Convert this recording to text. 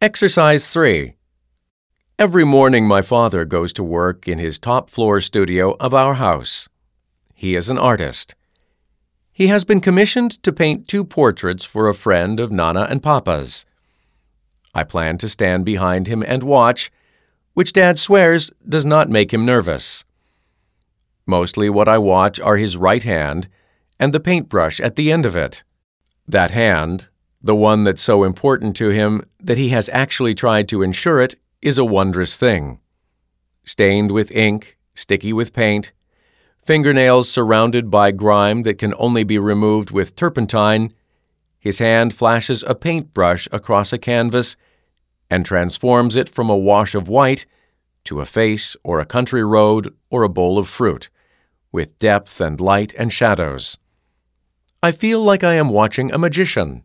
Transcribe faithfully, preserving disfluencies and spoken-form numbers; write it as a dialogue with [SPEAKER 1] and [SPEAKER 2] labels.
[SPEAKER 1] Exercise three. Every morning my father goes to work in his top-floor studio of our house. He is an artist. He has been commissioned to paint two portraits for a friend of Nana and Papa's. I plan to stand behind him and watch, which Dad swears does not make him nervous. Mostly what I watch are his right hand and the paintbrush at the end of it. That hand, the one that's so important to him that he has actually tried to ensure it, is a wondrous thing. Stained with ink, sticky with paint, fingernails surrounded by grime that can only be removed with turpentine, his hand flashes a paintbrush across a canvas and transforms it from a wash of white to a face or a country road or a bowl of fruit, with depth and light and shadows. I feel like I am watching a magician.